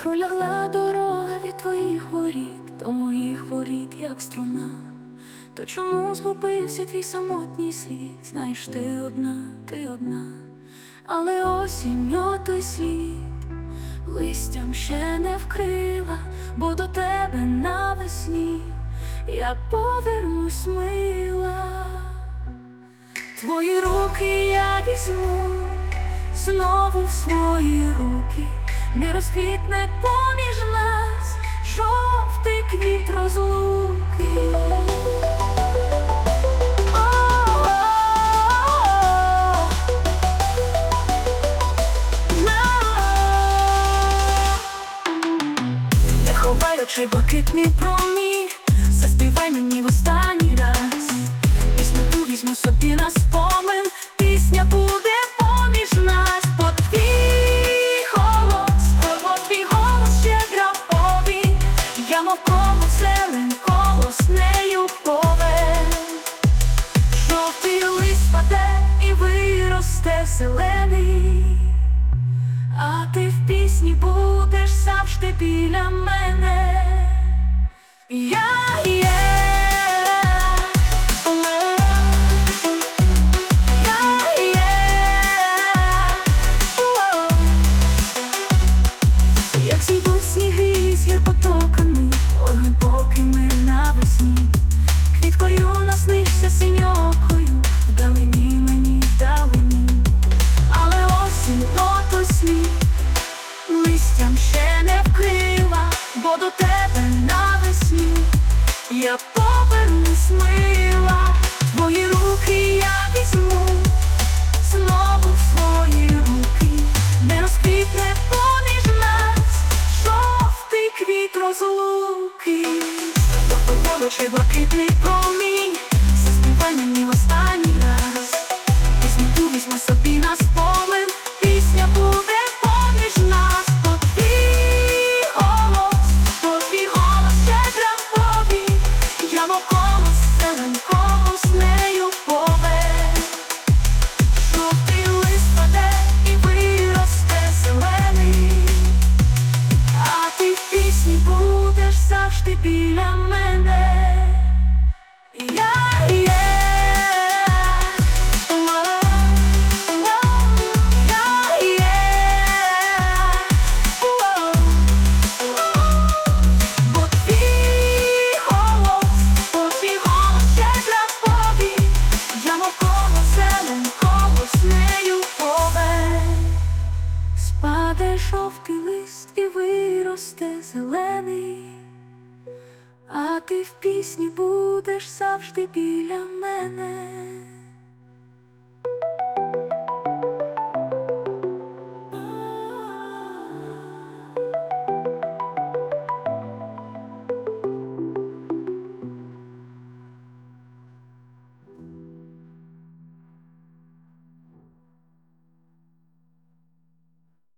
пролягла дорога від твоїх воріт до моїх воріт, як струна. То чому згубився твій самотній слід? Знаєш, ти одна, але осінь о той слід листям ще не вкрила, бо до тебе навесні я повернусь мила. Твої руки я візьму знову в свої руки, не розквітне поміж нас жовтий квіт розлуки. Не ховай очей блакитний промінь, заспівай мені в останній раз. Пісню ту візьму собі на спомин, пісня буде поміж нас. Бо твій голос щедра повінь, я мов колос, зелень колос, нею повен. Жовтий лист паде і виросте зелений, а ти в пісні будеш завжди біля мене. Я є. Як зійдуть сніги з гір потоками, глибокими навесні, квіткою наснишся синьокою, вдалині мені, вдалині. Але осінь о той слід листям ще не вкрила, бо до тебе навесні я повернусь мила. Твої руки я візьму знову в свої руки, не розквітне поміж нас жовтий квіт розлуки. Очей блакитний промінь, заспівай мені в останній раз. Пісню ту візьму собі на спомин, пісня буде поміж нас. Бо твій голос щедра повінь, я мов колос, зелень колос, нею повен. Жовтий лист паде і виросте зелений, а ти в пісні будеш завжди біля мене. Я є. Бо твій голос щедра повінь, я мов колос, зелень колос, нею повен. Спаде жовтий лист і виросте зелений, а ти в пісні будеш завжди біля мене.